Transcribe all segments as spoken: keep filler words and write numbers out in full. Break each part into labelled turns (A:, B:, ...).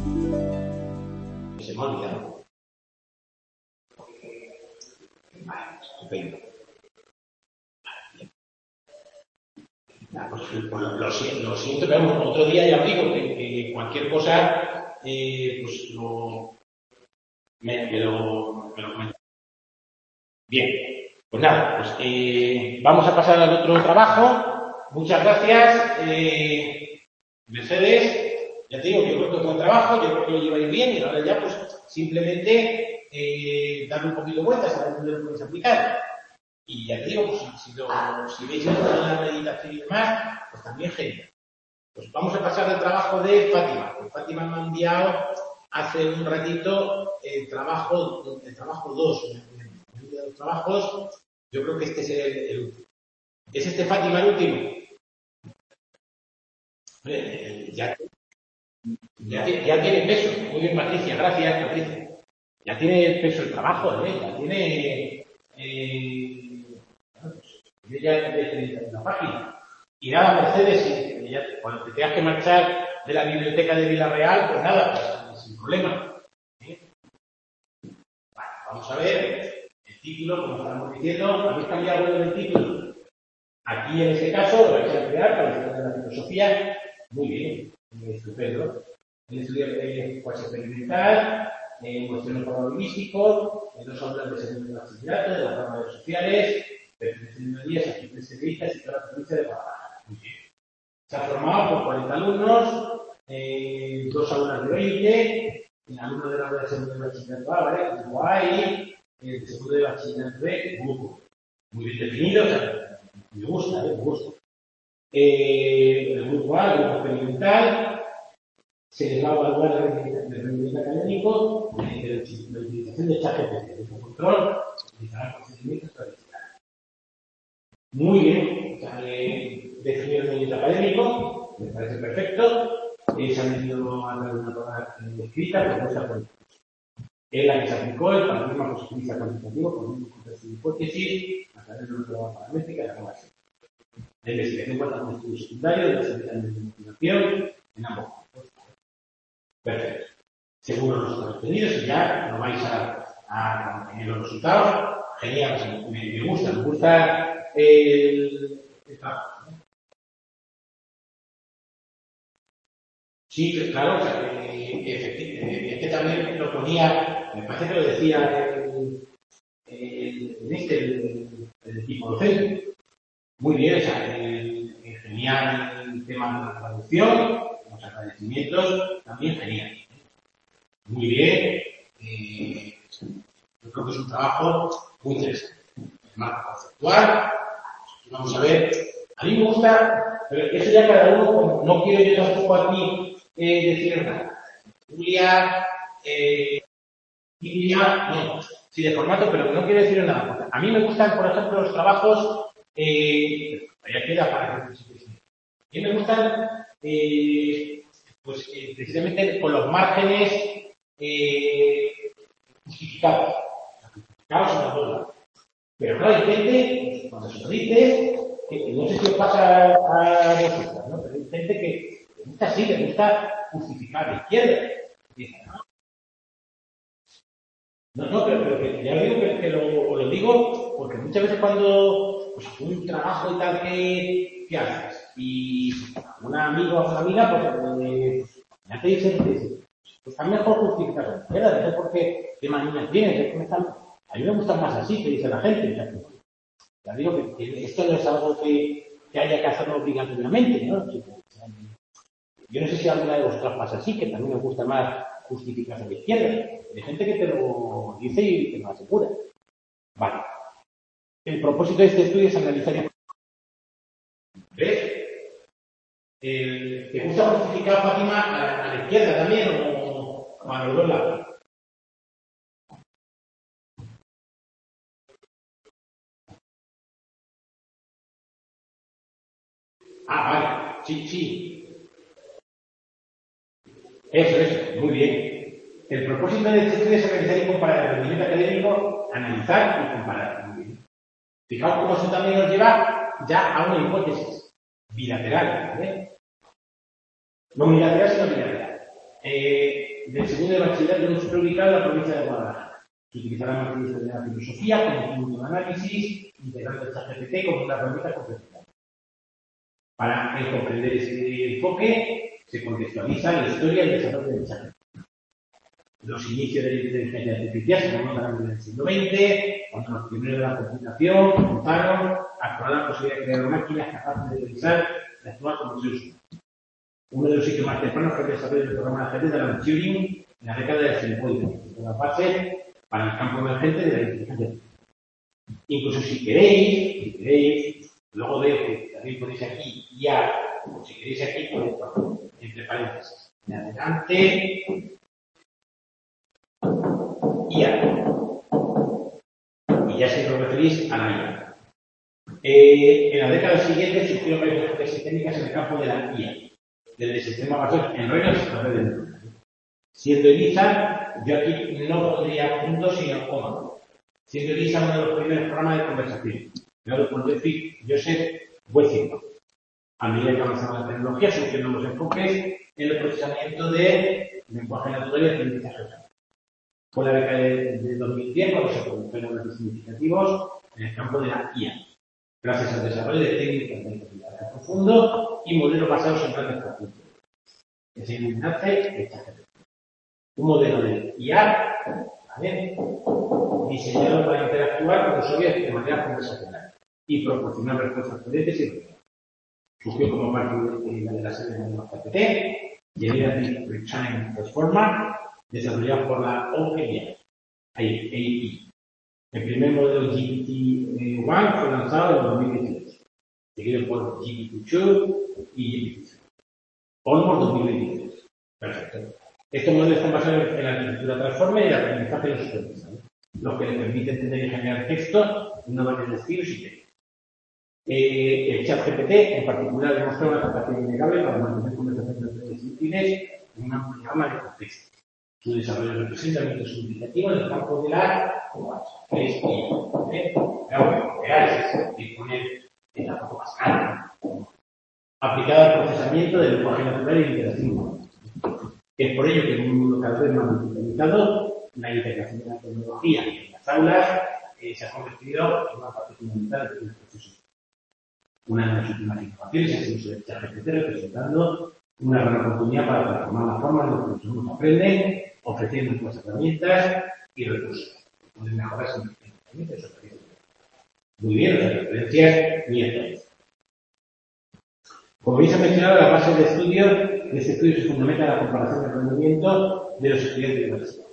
A: Se me ha olvidado. Vale, estupendo. Nah, pues, pues, lo, siento, lo siento, pero vamos, otro día ya digo que, que cualquier cosa, eh, pues lo, me, me lo, me lo comento. Bien, pues nada, pues eh, vamos a pasar al otro trabajo. Muchas gracias, eh, Mercedes. Ya te digo que yo creo que es buen trabajo, yo creo que lo lleváis bien y ahora ya pues simplemente eh, darle un poquito de vueltas a ver dónde lo podéis aplicar. Y ya te digo, pues si, si, lo, si veis la meditación y demás, pues también genial. Pues vamos a pasar al trabajo de Fátima. Pues Fátima me ha enviado hace un ratito el trabajo, el trabajo dos. De los trabajos, yo creo que este es el, el último. ¿Es este Fátima el último? Eh, ya, ya, ya tiene peso. Muy bien, Patricia. Gracias, Patricia. Ya tiene peso el trabajo, ¿eh? Ya tiene... Eh, bueno, pues, yo ya he una página. Y nada, Mercedes, ya, cuando te tengas que marchar de la biblioteca de Villarreal, pues nada, pues, sin problema. ¿Eh? Vale, vamos a ver el título, como estamos diciendo. ¿Habéis cambiado algo del título? Aquí, en este caso, lo vais a crear para estudiar la filosofía. Muy bien, estupendo. El estudio de cuasi experimental, en cuestiones probabilísticos, en dos aulas de segundo de bachillerato, de las ramas sociales, perteneciendo a días, aquí especialistas y toda la provincia de Guadalajara. Muy bien. Se ha formado por cuarenta alumnos, eh, dos aulas de veinte, el alumno de la aula de segundo de bachillerato A, ¿vale? Guay, el de segundo de bachillerato B, muy bien definido, o sea, me gusta, ¿eh? Me gusta. Eh, el grupo A, el grupo experimental, se les va a evaluar el rendimiento académico de la utilización de ChatGPT, de su control, utilizarán procedimientos tradicionales. Muy bien, o sea, eh, definido el rendimiento académico, me parece perfecto. Eh, se han metido a través de una prueba escrita, propuesta por en la que se aplicó el paradigma positivista cuantitativo con un contexto de hipótesis a través de una prueba paramétrica de la formación. La investigación cuenta con un estudio secundario de las habilidades de motivación en ambos campos. Perfecto. Según los resultados obtenidos, y ya lo vais a, a tener los resultados. Genial, me, me gusta, me gusta el, el trabajo, ¿no? Sí, claro, o sea, eh, efectivamente, es que también lo ponía, me parece que lo decía el, el, el este, el, el tipo docente. Muy bien, o sea, el, el genial el tema de la traducción, los agradecimientos, también genial. Muy bien, eh, yo creo que es un trabajo muy interesante. El marco conceptual, vamos a ver, a mí me gusta, pero eso ya cada uno, no quiero yo tampoco aquí eh, decir nada. Julia, eh, Julia, no, sí de formato, pero no quiero decir nada. A mí me gustan, por ejemplo, los trabajos, eh, ya queda para que a mí me gustan, eh, pues eh, precisamente con los márgenes eh, justificados. Justificados en la duda. Pero claro, hay gente, cuando se lo dice, que, que no sé si os pasa a vosotros, ¿no? Pero hay gente que le gusta así, le gusta justificar a la izquierda. Dice, no, no, no pero, pero que ya digo que, que lo, lo digo porque muchas veces cuando pues, un trabajo y tal que, que haces y un amigo o una amiga, pues eh, ya te dicen, te dicen, pues está mejor justificar a la izquierda, no sé por qué, qué manías tienes, es que me están... A mí me gusta más así, que dice la gente. Ya, ya digo que, que esto no es algo que, que haya que hacerlo obligatoriamente, ¿no? Yo no sé si alguna de vosotras pasa así, que también os gusta más justificarse a la izquierda. Hay gente que te lo dice y te lo asegura. Vale. El propósito de este estudio es analizar... ¿Ves? Eh, ¿Te gusta justificar, Fátima, a, a la izquierda también o, o a los dos lados? Ah, vale. Sí, sí. Eso, eso. Muy bien. El propósito de este estudio es analizar y comparar el rendimiento académico, analizar y comparar. Muy bien. Fijaos cómo eso también nos lleva ya a una hipótesis bilateral, ¿vale? No unilateral, sino bilateral. Eh, del segundo de bachillerato no se ubicado en la provincia de Guadalajara. Se utilizará materias de la filosofía como punto de análisis, integrando el ChatGPT como una herramienta complementaria. Para el comprender ese enfoque, se contextualiza la historia y el desarrollo del ChatGPT. Los inicios de la inteligencia artificial se remontan en el siglo veinte, cuando los pioneros de la computación comenzaron a explorar la posibilidad de crear máquinas capaces de realizar y actuar como seres humanos. Uno de los sitios más tempranos fue el desarrollo del programa de ajedrez de Alan Turing en la década de cincuenta, que fue la base para el campo emergente de la inteligencia artificial. Incluso si queréis, si queréis, luego veo que también ponéis aquí I A, o si queréis aquí, ponéis entre paréntesis. En adelante, I A. Y ya si os referís a la I A. Eh, en la década siguiente surgieron varios enfoques técnicas en el campo de la I A. Desde el sistema basado en redes hasta redes neuronales. Siendo ELIZA, yo aquí no pondría puntos sino coma. Siendo ELIZA uno de los primeros programas de conversación. Creado por Joseph Westinghouse. A medida que avanzaba la tecnología, surgieron nuevos enfoques en el procesamiento de lenguaje natural y aprendizaje. Fue la década de, de dos mil diez cuando se produjeron avances significativos en el campo de la I A, gracias al desarrollo de técnicas de aprendizaje profundo y modelos basados en grandes profundos. Ese nace el ChatGPT. Un modelo de I A, ¿vale?, diseñado para interactuar con usuarios de manera conversacional y proporcionar respuestas coherentes y reales. Surgió como parte de la de la serie de modelos G P T, Generative Retraining Transformer, desarrollado por la OpenAI. A I. El primer modelo G P T uno fue lanzado en dos mil dieciocho, seguido por G P T dos y G P T tres. Olmos dos mil veintitrés. Perfecto. Estos modelos están basados en la arquitectura Transformer y el aprendizaje de los supervisores, lo que les permite entender y generar texto de una manera de estilos y textos. Eh, el ChatGPT, en particular, demuestra una capacidad innegable para mantener conversaciones útiles en una amplia gama de contextos. Su desarrollo representa un significativo en el campo de la gestión. Claro, reales, disponer de la poco más cara. Aplicada al procesamiento del lenguaje natural y interactivo. Es por ello que en un mundo cada vez más digitalizado, la integración de la tecnología en las aulas eh, se ha convertido en una parte fundamental de los procesos. Una de las últimas innovaciones es el uso del ChatGPT, representando una gran oportunidad para transformar la forma en la que los alumnos aprenden, ofreciendo nuevas herramientas y recursos. Pueden mejorar significativamente su experiencia. Muy bien, las referencias mías. Como bien se ha mencionado, la base de estudio de este estudio se fundamenta en la comparación del rendimiento de los estudiantes de universidad.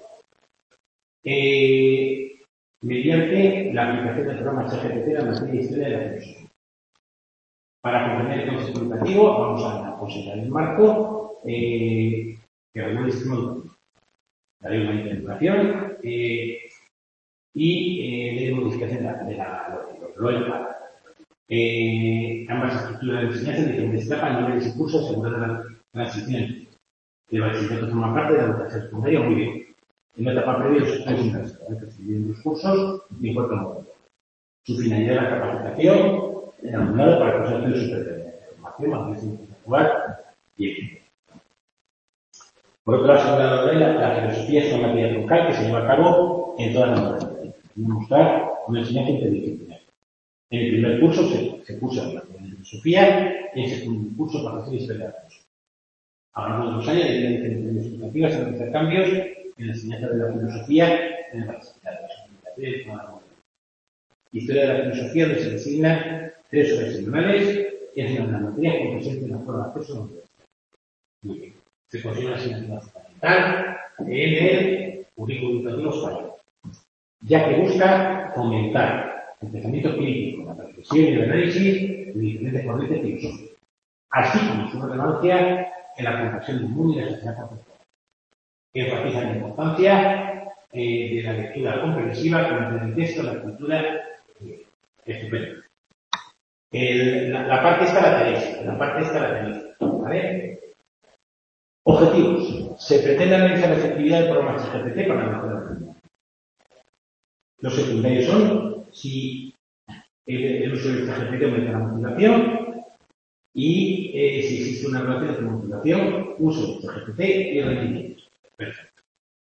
A: Eh, mediante la aplicación del programa ChatGPT en la materia de historia de la filosofía. Para comprender el concepto educativo, vamos a considerar el marco eh, que regula el sistema educativo. La ley orgánica de educación eh, y eh, ley de modificación de la, de la LOEPA. Eh, ambas estructuras de enseñanza en diferentes etapas, niveles y cursos, asegurando la transición de bachillerato forma parte de la educación secundaria muy bien. En la etapa previa, los estudios universitarios reciben los cursos y en cuarto modo. Su finalidad es la capacitación del alumnado para que los estudios superiores de formación, más bien actuar y equilibrio. Por otro lado, según la, la filosofía es una materia troncal que se lleva a cabo en todas las materias. Queremos mostrar una enseñanza interdisciplinar. En el primer curso se, se cursa la filosofía y en el segundo curso para hacer historia de la filosofía. A lo largo de los años, de diferentes instituciones educativas se realizan cambios en la enseñanza de la filosofía en el bachillerato, de la historia de la filosofía, donde se designan tres horas semanales y es una de las materias que presenta en la prueba de acceso a la universidad. Muy bien. Se considera una asignatura fundamental en el currículo educativo español, ya que busca fomentar el pensamiento crítico, la reflexión y el análisis de diferentes corrientes filosóficas, así como su relevancia en la comprensión del mundo y la sociedad contemporánea. Enfatiza la importancia eh, de la lectura comprensiva, como el texto, la cultura, eh, estupendo. El, la, la parte esta la tenéis, la parte esta la tenéis, ¿vale? Objetivos. Se pretende analizar la efectividad del programa ChatGPT para la mejora de la calidad. Los secundarios son si el, el uso del ChatGPT aumenta la motivación y eh, si existe una relación entre motivación, uso del ChatGPT y rendimiento. Perfecto.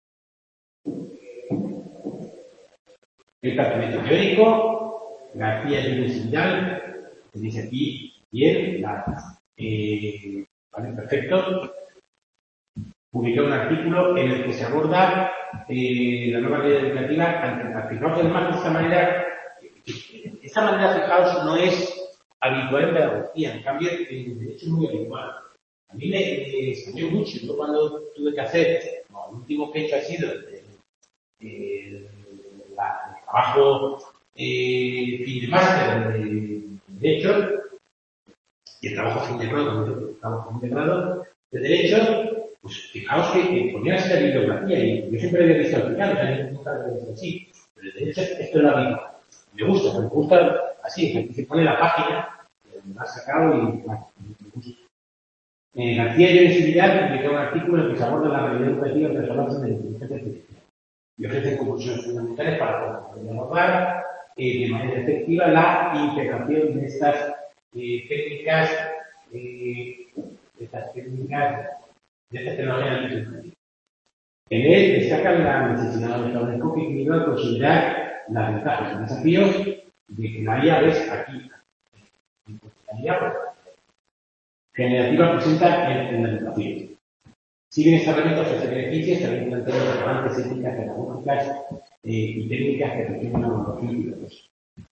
A: El tratamiento teórico, García y Vidal, tenéis aquí bien, la, eh, vale, perfecto. Publiqué un artículo en el que se aborda eh, la nueva ley educativa ante fijaos además de esta manera, esta manera, fijaos, no es habitual en pedagogía, en cambio, el derecho es muy habitual. A mí me, me salió mucho, yo cuando tuve que hacer, no, el último que he hecho ha sido el, el, la, el trabajo eh, fin de máster de Derecho, y el trabajo fin de grado, el trabajo fin de grado de Derecho, pues fijaos que, que ponían esta bibliografía, y yo siempre había visto al final, o sea, nunca había visto así, pero el Derecho esto es la misma. Me gusta, me gusta así, que se pone la página, me la ha sacado y bueno, me gusta. Eh, García y Universidad publicó un artículo en el que se aborda la realidad educativa entre los avances de la inteligencia artificial y ofrece conclusiones fundamentales para poder abordar eh, de manera efectiva la integración de estas eh, técnicas, eh, de estas técnicas, de estas tecnologías educativas. En él destacan la necesidad de un enfoque individual, considerar las ventajas y desafíos de que la I A es aquí. La I A generativa presenta en la educación. Si bien esta herramienta ofrece beneficios, también plantea relevantes éticas pedagógicas eh, y técnicas que requieren una evaluación cuidadosa.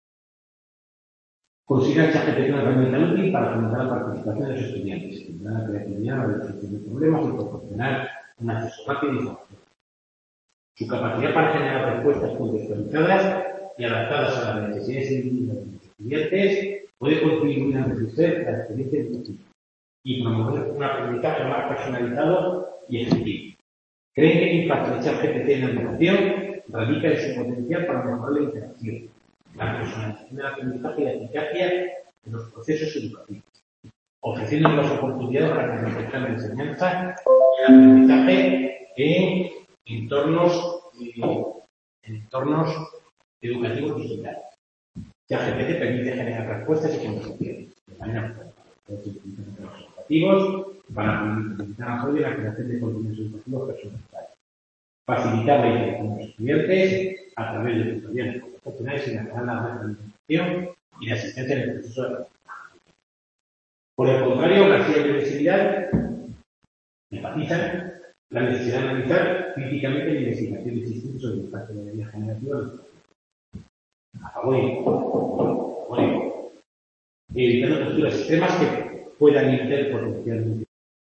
A: Considera ChatGPT una herramienta útil para fomentar la participación de los estudiantes, estimular la creatividad, la resolución de problemas y proporcionar un acceso rápido a información. Su capacidad para generar respuestas contextualizadas y adaptadas a las necesidades individuales de los estudiantes puede contribuir a enriquecer la experiencia educativa y promover un aprendizaje más personalizado y efectivo. ¿Creen que el impacto de ChatGPT en la educación radica en su potencial para mejorar la interacción, la personalización del aprendizaje y la eficacia de los procesos educativos, ofreciendo las oportunidades para reforzar la enseñanza y el aprendizaje en entornos, eh, en entornos educativos digitales? ChatGPT permite generar respuestas y conversaciones de manera educativos para facilitar apoyo en la creación de contenidos educativos personalizados, facilitar la interacción de los estudiantes a través de tutoriales profesionales y mejorar la retroalimentación y la asistencia en el proceso de aprendizaje. Por el contrario, García y Universidad enfatizan la necesidad de analizar críticamente la investigación existente sobre el impacto de la vida generativa a favor y en contra, evitando posturas extremas que puedan ir potencialmente.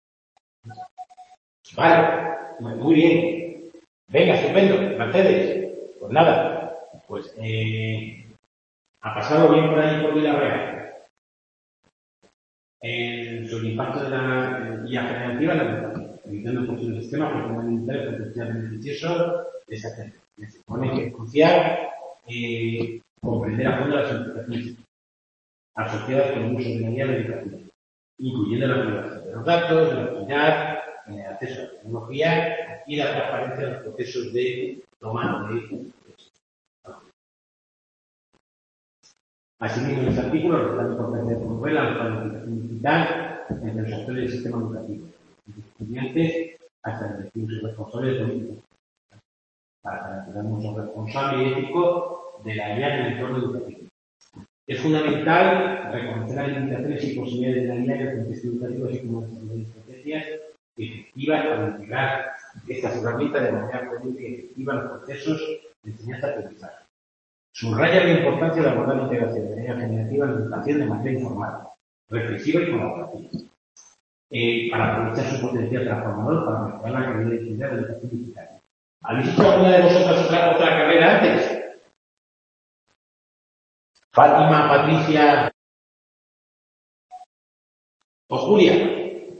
A: Vale, muy bien. Venga, estupendo, Mercedes. Pues nada, pues eh, ha pasado bien por ahí por Villarreal. Eh, sobre el impacto de la I A generativa en la educación, evitando posturas extremas que puedan ir potencialmente beneficiosos de esa técnica. Se supone que es crucial eh, comprender a fondo las implicaciones asociadas con el uso de la I A en la educación, incluyendo la privacidad de los datos, la actividad, el acceso a la tecnología y la transparencia de los procesos de toma de decisiones. Asimismo, en este artículo está la importancia de promover la planificación digital entre los actores del sistema educativo, desde estudiantes hasta directivos y responsables políticos, para garantizar un uso responsable y ético de la I A en el entorno educativo. Es fundamental reconocer las limitaciones y posibilidades de la I A en el contexto educativo, así como desarrollar estrategias efectivas para integrar estas herramientas de manera coherente y efectiva en los procesos de enseñanza-aprendizaje. Subraya la importancia de abordar la integración de la I A generativa en la educación de manera informal, reflexiva y colaborativa, eh, para aprovechar su potencial transformador para mejorar la calidad de actividad de la educación digital. ¿Habéis hecho alguna de vosotras otra, otra carrera antes? Fátima, Patricia o Julia.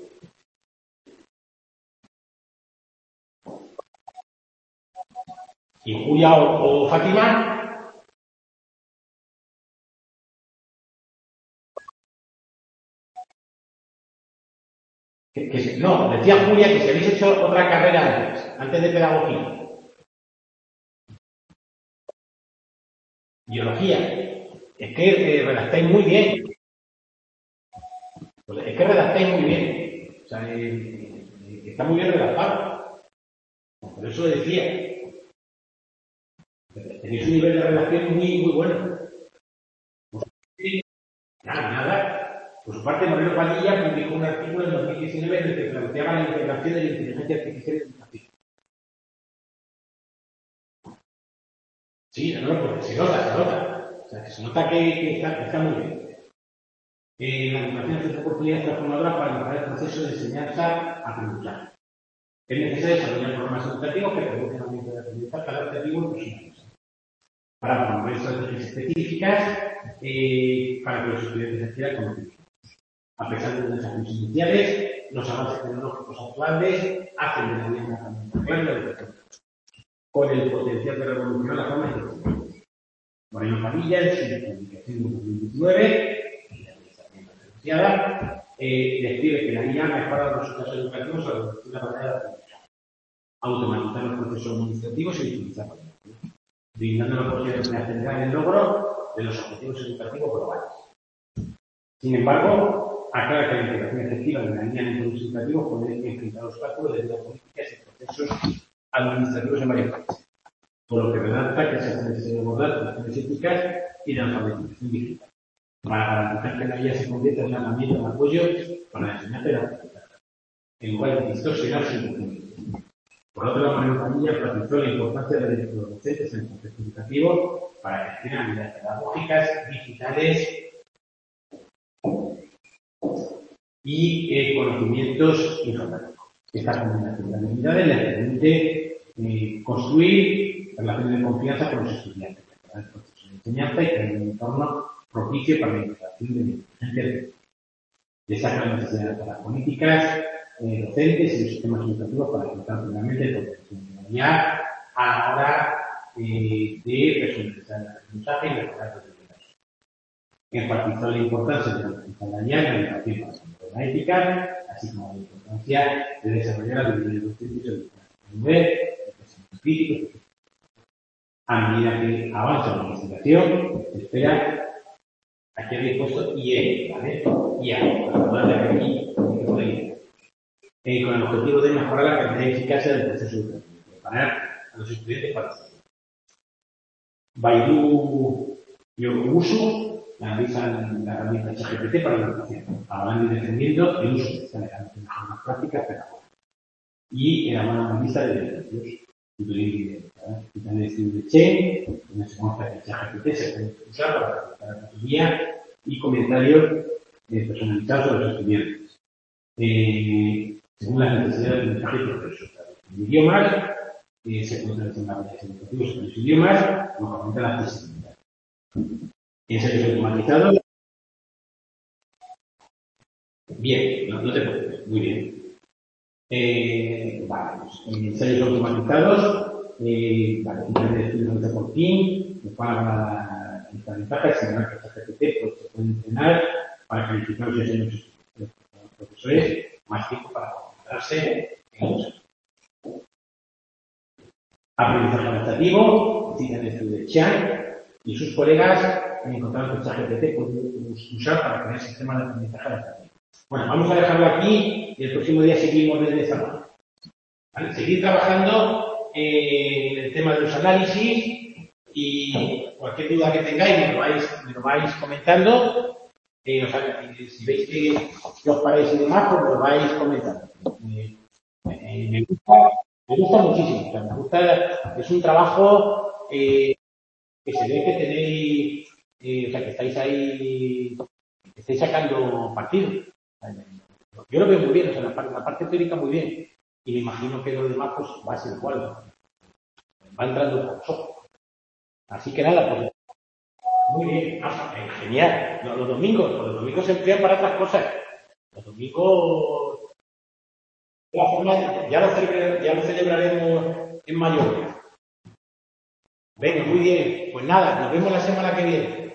A: ¿Y Julia o, o Fátima? Que, que, no, decía Julia que si habéis hecho otra carrera antes, antes de pedagogía. Biología. Es que eh, redactáis muy bien. Pues es que redactáis muy bien. O sea, eh, eh, está muy bien redactado. Por eso decía, tenéis un nivel de relación muy, muy bueno. Pues, nada, nada. Por su parte, Moreno Padilla publicó un artículo en dos mil diecinueve en el que planteaba la integración de la inteligencia artificial en educación. Sí, no, no, porque se nota, se nota. O sea, que se nota que, que está, está muy bien. Eh, la educación es una oportunidad transformadora para mejorar el proceso de enseñanza-aprendizaje. Es necesario desarrollar programas educativos que reduzcan el aumento de aprendizaje adaptativo y personalizado. Para promover estrategias específicas eh, para que los estudiantes adquieran conocimientos. A pesar de los desafíos iniciales, los avances tecnológicos actuales hacen de la vida una herramienta clave de la educación, con el potencial de revolucionar la forma de enseñar. Moreno Padilla, en su publicación de dos mil diecinueve, eh, describe que la I A mejora los resultados educativos al reducir la barrera de aprendizaje, automatizar los procesos administrativos y utilizar brindando la posibilidad de acelerar el logro de los objetivos educativos globales. Sin embargo, aclara que la integración efectiva de la I A en entornos educativos puede enfrentar obstáculos debido a políticas y procesos administrativos en varios países, por lo que redacta que se hace necesario abordar cuestiones éticas y de alfabetización digital, para garantizar que la I A se convierta en una herramienta de apoyo para la enseñanza y la aprendizaje, en lugar de distorsionar su función. Por otro lado, Moreno Padilla enfatizó la importancia de los docentes en el contexto educativo para que tengan habilidades pedagógicas, digitales y eh, conocimientos informáticos. Esta combinación de habilidades les permite eh, construir relaciones de confianza con los estudiantes, mejorar el proceso de enseñanza y crear un entorno propicio para la integración de la inteligencia artificial. Destaca la necesidad de las políticas eh, docentes y los sistemas educativos para afrontar plenamente el potencial de la I A a la hora eh, de personalizar el aprendizaje y mejorar los resultados. Enfatizó la importancia de utilizar la I A en la educación para la ética, así como la importancia de desarrollar habilidades docentes y aprender, el pensamiento crítico. A medida que avanza la investigación, se espera. Aquí habéis puesto I E, ¿vale? I A, para hablar de aquí, eh, con el objetivo de mejorar la calidad y eficacia del proceso educativo, preparar a los estudiantes para el futuro. Baidu y Ousu analizan la herramienta ChatGPT para la educación, hablando y defendiendo el uso de esta herramienta de formas prácticas pedagógicas y elaboran una lista de beneficios. Quitan el estudio de Chen, donde se muestra que ChatGPT se puede usar para realizar asesoría y comentarios eh, personalizados a los estudiantes, eh, según las necesidades del mensaje y procesos. En idiomas, eh, se pueden seleccionar varias educativos en los idiomas, como aumenta la accesibilidad. En servicios automatizados, bien, no, no te preocupes, muy bien. Eh, vale, pues, en ensayos automatizados, eh, vale, un plan de estudios de por fin, que para esta ventaja, señalar que esta G P T pues, se puede entrenar para calificar los diseños de los profesores, más tiempo para concentrarse en los aprendizaje adaptativo, citan el estudio de Chan, y sus colegas han encontrado que esta G P T puede usar para crear sistemas de aprendizaje adaptativo. Bueno, vamos a dejarlo aquí y el próximo día seguimos desde esta parte. ¿Vale? Seguir trabajando eh, en el tema de los análisis y cualquier duda que tengáis me lo vais, me lo vais comentando. Eh, o sea, si veis que, que os parece y demás, pues me lo vais comentando. Eh, eh, me, gusta, me gusta muchísimo. O sea, me gusta, es un trabajo eh, que se ve que tenéis, eh, o sea, que estáis ahí, que estáis sacando partido. Yo lo veo muy bien, o sea, la, la parte teórica muy bien. Y me imagino que lo demás pues va a ser igual. Va entrando por los ojos. Así que nada, pues muy bien. Ah, eh, genial. Los, los domingos, los domingos se emplean para otras cosas. Los domingos ya lo, celebraremos, ya lo celebraremos en Mallorca. Venga, muy bien. Pues nada, nos vemos la semana que viene.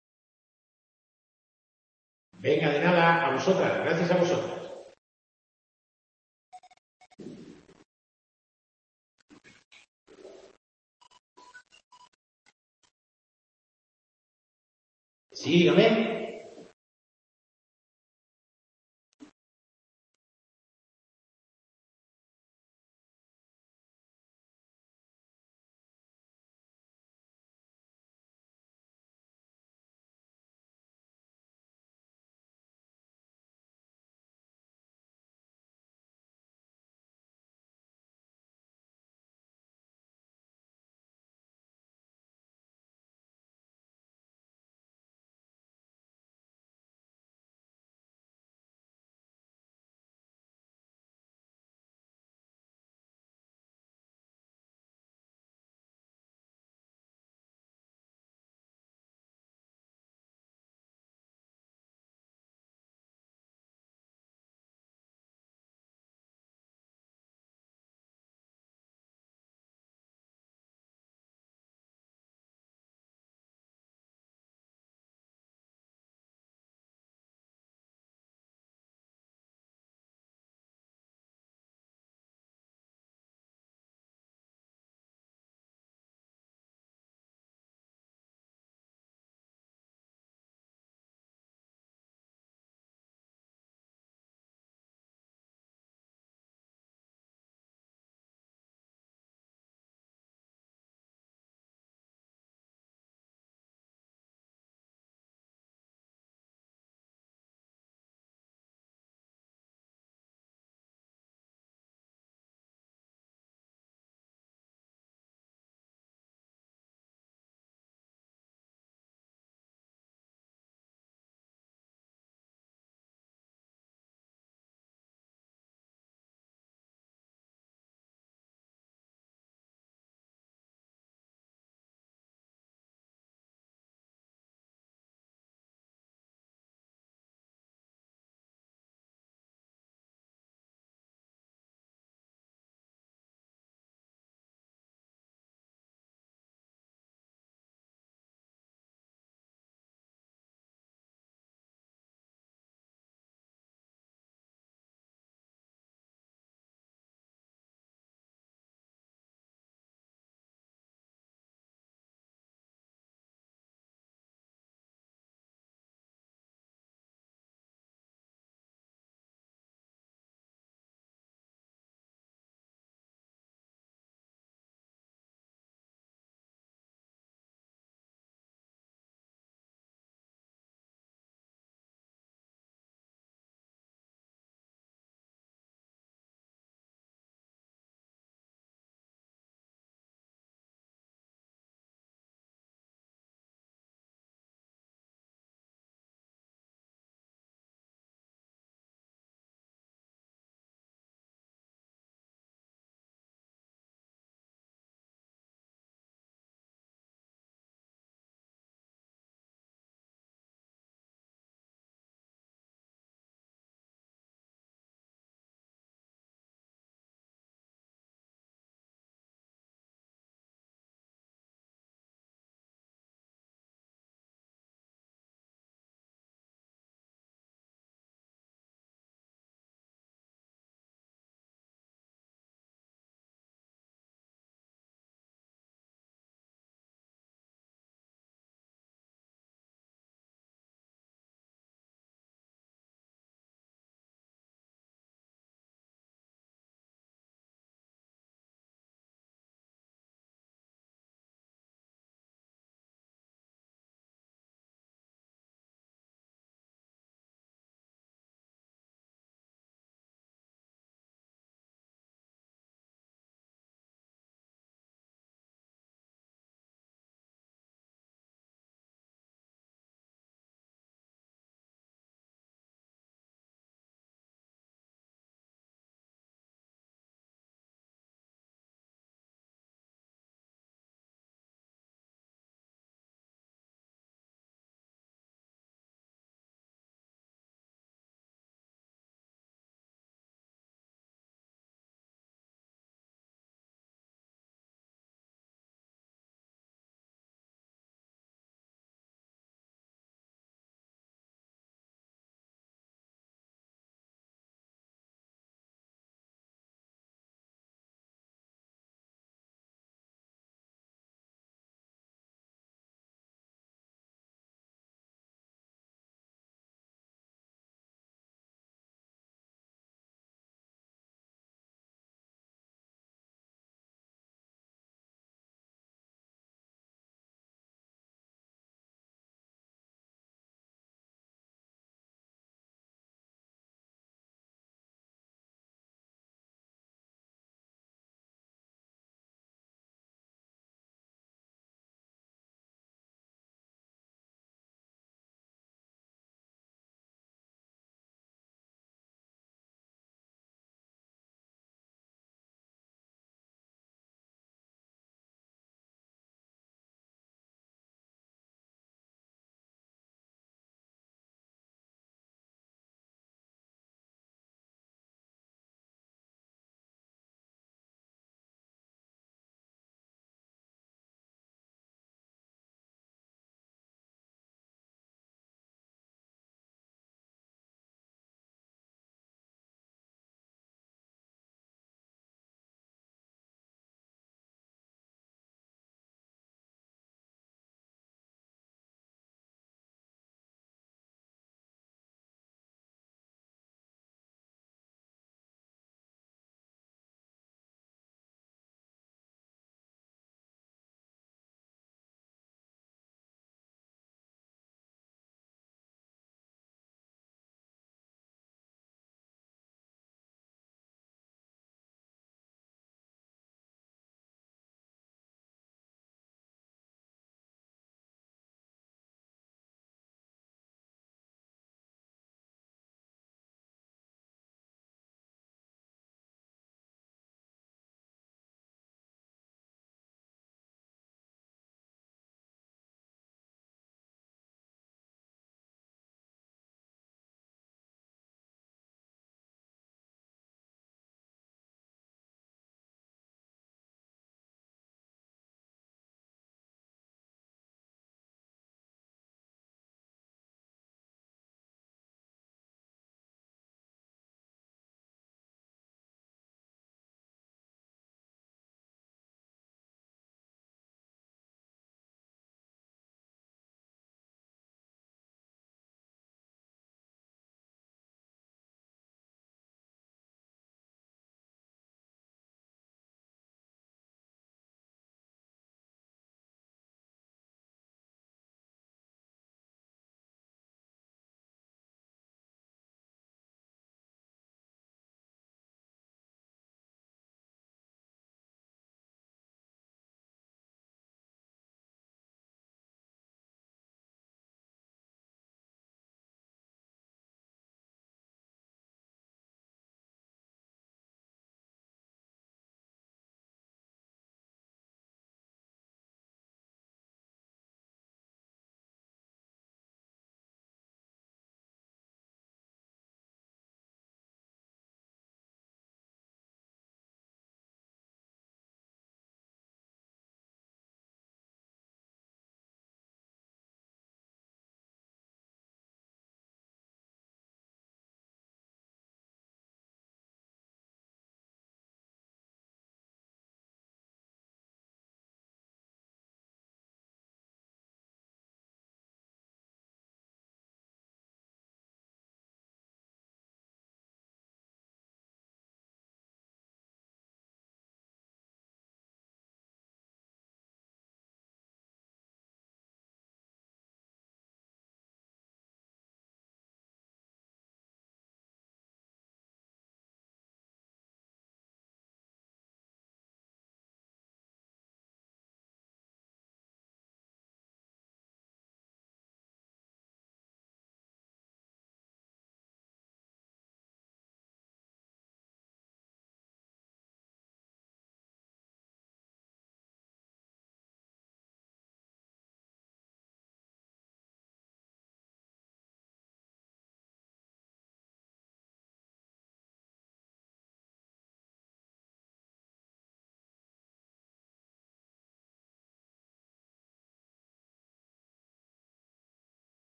A: Venga, de nada, a vosotras. Gracias a vosotras. Sí, dígame.